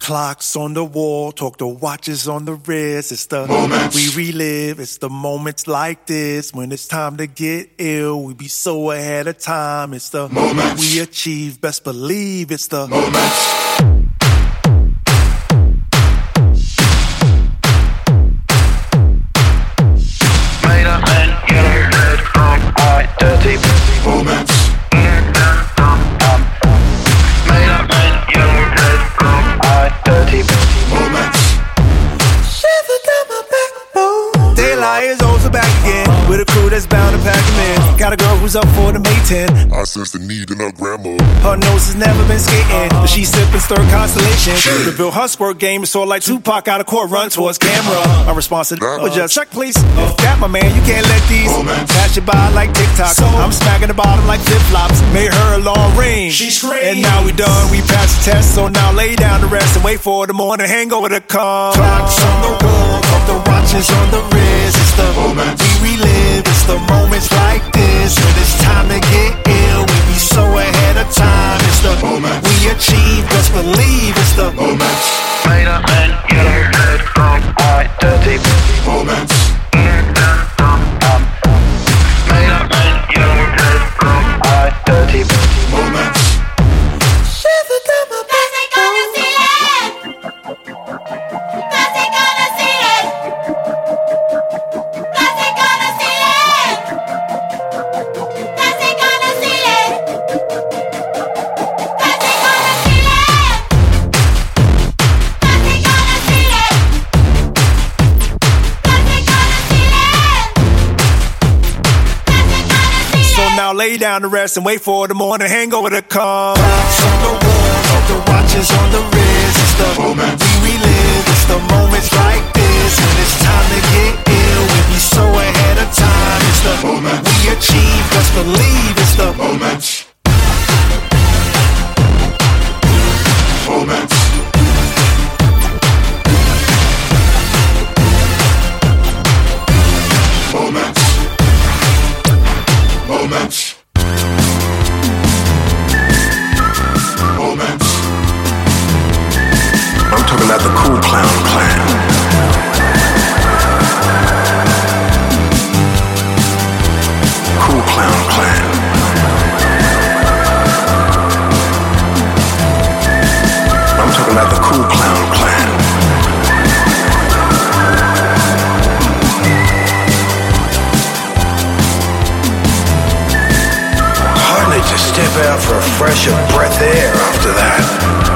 Clocks on the wall, talk to watches on the wrist. It's the moments we relive. It's the moments like this when it's time to get ill. We be so ahead of time. It's the moments we achieve. Best believe it's the moments. Made up and yellow, red, brown, white, dirty Moments. Made up and yellow, red, brown, white, dirty Moments. shiver down my backbone. Daylight is also back again with a crew that's bound to pack him in. Got a girl who's up for the May 10. I sense the need in her grandma. Her nose has never been skating, but she's sipping stir constellation. Reveal her squirt game is sort of like Tupac out of court, run towards camera. A response to that was just check, please. That my man, you can't let these pass you by like TikTok. I'm smacking the bottom like flip flops. Made her a long range. She screamed. And now we done, we passed the test. So now lay down to rest and wait for the morning hangover to come. Clocks on the wall, of the watches on the wrist. It's the moments we relive. It's the moments like this when it's time to get ill. We be so ahead of time. It's the moments we achieve. Best believe it's the moments. Made up and yellow, red, brown, white, dirty Moments. Made up and yellow, red, brown, white, dirty Moments. shiver down my Cause they gonna see it. Cause they gonna see it. Cause they gonna see it. Cause they gonna see it. Cause they gonna see it. Cause they gonna see it. Cause they gonna see it. So now lay down to rest and wait for the morning hangover to come. Clocks on the wall, of the watches on the wrist. It's the moments we relive. It's the moments like this when it's time to get ill. We be so ahead of time. It's the moments we achieve. Best believe it's the moments. Moments. Moments. Moments. Moments. I'm talking about the Cool Clown Clan. Cool Clown Clan. I'm talking about the Cool Clown Clan. Hardly to step out for a fresher breath of air after that.